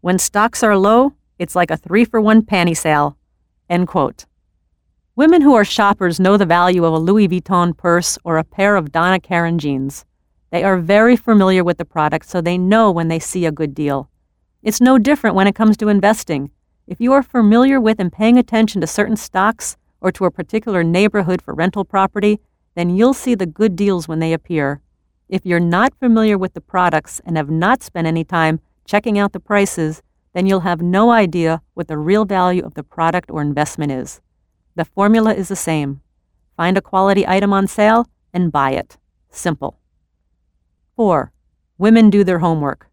When stocks are low, it's like a 3-for-1 panty sale. End quote. Women who are shoppers know the value of a Louis Vuitton purse or a pair of Donna Karan jeans. They are very familiar with the product, so they know when they see a good deal. It's no different when it comes to investing. If you are familiar with and paying attention to certain stocks or to a particular neighborhood for rental property, then you'll see the good deals when they appear. If you're not familiar with the products and have not spent any time checking out the prices, then you'll have no idea what the real value of the product or investment is. The formula is the same. Find a quality item on sale and buy it. Simple. 4. Women do their homework.